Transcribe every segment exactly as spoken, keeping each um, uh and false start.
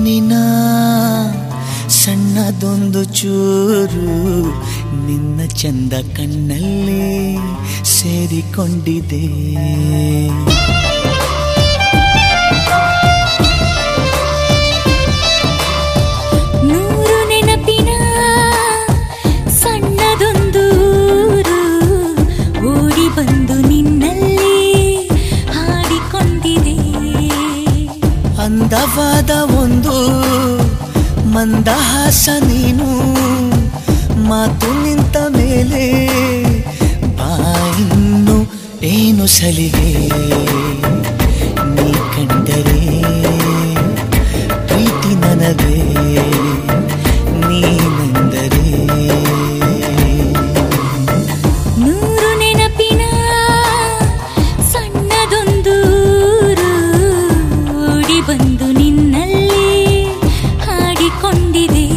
ಬಾನಿನ ಸಣ್ಣದೊಂದು ಚೂರು ನಿನ್ನ ಚಂದ ಕಣ್ಣಲ್ಲಿ ಸೇರಿಕೊಂಡಿದೆ. ನೂರು ನೆನಪಿನ ಸಣ್ಣದೊಂದು ಓಡಿ ಬಂದು ನಿನ್ನಲ್ಲಿ ಹಾಡಿಕೊಂಡಿದೆ. ಅಂದವಾದ ಒಂದು ಮಂದಹಾಸ ನೀನು, ಮಾತು ನಿಂತ ಮೇಲೆ ಬಾಯಿನ್ನು ಏನು ಸಲಿಗೆ ನೀ ಕಂಡರೆ ಪ್ರೀತಿ ನನಗೆ ನೀನೆಂದರೆ. ನೂರು ನೆನಪಿನ ಸಣ್ಣದೊಂದು ಓಡಿ ಬಂದು ನಿನ್ನಲ್ಲಿ ಹಾಡಿಕೊಂಡಿದೆ.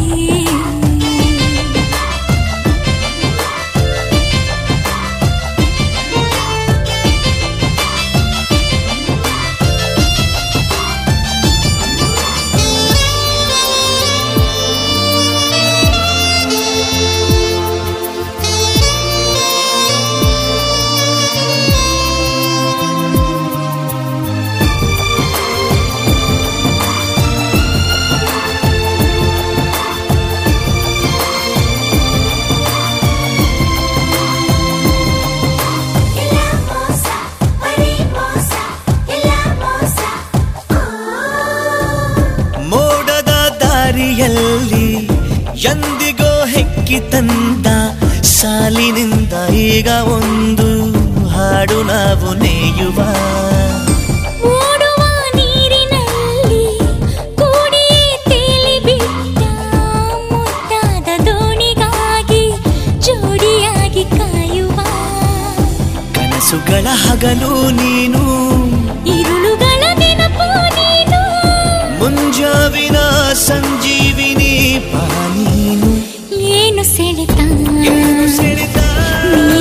ಎಂದಿಗೋ ಹೆಕ್ಕಿ ತಂದ ಸಾಲಿನಿಂದ ಈಗ ಒಂದು ಹಾಡು ನಾವು ನೇಯುವ. ಓಡುವ ನೀರಿನಲ್ಲಿ ಕೂಡಿಯೇ ತೇಲಿ ಬಿಟ್ಟ ಮುದ್ದಾದ ದೋಣಿಗಾಗಿ ಜೋಡಿಯಾಗಿ ಕಾಯುವ. ಕನಸುಗಳ ಹಗಲು ನೀನು, ಇರುಳುಗಳ ನೆನಪು ನೀನು, ಮುಂಜಾವಿನ ಸಂಜೀವಿನಿ ಪಾನೀನು. ಏನು ಸೆಳೆತ ಏನು ಸೆಳೆತ ನೀ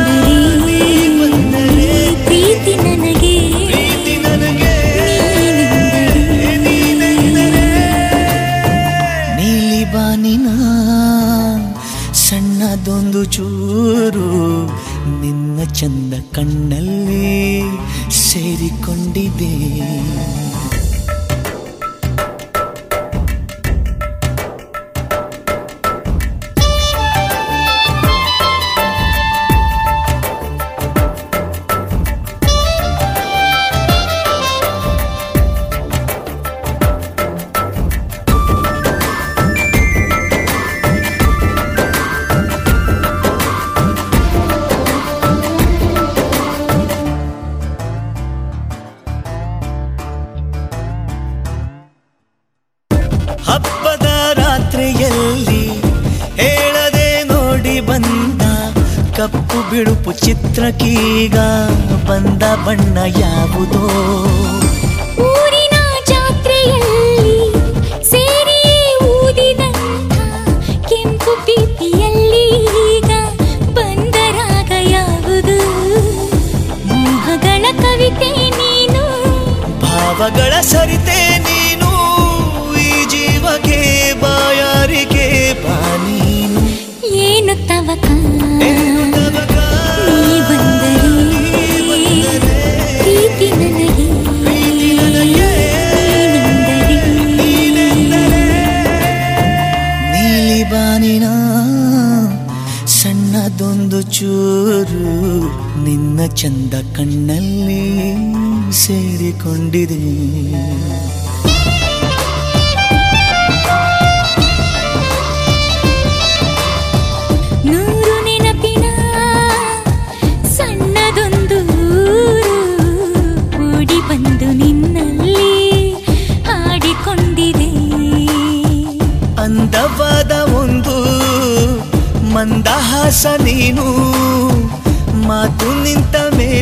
ಬಂದರೆ ಪ್ರೀತಿ ನನಗೆ ಪ್ರೀತಿ ನನಗೆ ನೀನೆಂದರೆ. ನೀಲಿ ಬಾನಿನ ಸಣ್ಣದೊಂದು ಚೂರು ನಿನ್ನ ಚಂದ ಕಣ್ಣಲ್ಲಿ ಸೇರಿಕೊಂಡಿದೆ. ಹಬ್ಬದ ರಾತ್ರಿಯಲ್ಲಿ ಹೇಳದೆ ನೋಡಿ ಬಂದ ಕಪ್ಪು ಬಿಳುಪು ಚಿತ್ರಕ್ಕೀಗ ಬಂದ ಬಣ್ಣ ಯಾವುದೋ. ಊರಿನ ಜಾತ್ರೆಯಲ್ಲಿ ಸೇರಿಯೇ ಊದಿದಂಥ ಕೆಂಪು ಪಿಪಿಯಲ್ಲಿ ಈಗ ಬಂದ ರಾಗ ಯಾವುದು. ಮೋಹಗಳ ಕವಿತೆ ನೀನು, ಭಾವಗಳ ಸರಿತೆ ನೀನು, ಜೀವಕ್ಕೆ ಬಾಯಾರಿಕೆ ಬಾನೀನು. ಏನು ತವಕ ಏನು ತವಕ ನೀ ಬಂದರೆ ಪ್ರೀತಿ ನನಗೆ ನೀಲಿ ಬಾನಿನ ಸಣ್ಣದೊಂದು ಚೂರು ನಿನ್ನ ಚಂದ ಕಣ್ಣಲ್ಲಿ ಸೇರಿಕೊಂಡಿದೆ. ನೂರು ನೆನಪಿನ ಸಣ್ಣದೊಂದು ಓಡಿ ಬಂದು ನಿನ್ನಲ್ಲಿ ಹಾಡಿಕೊಂಡಿದೆ. ಅಂದವಾದ ಒಂದು ಮಂದಹಾಸ ನೀನು, ಮಾತು ನಿಂತ ಮೇಲೆ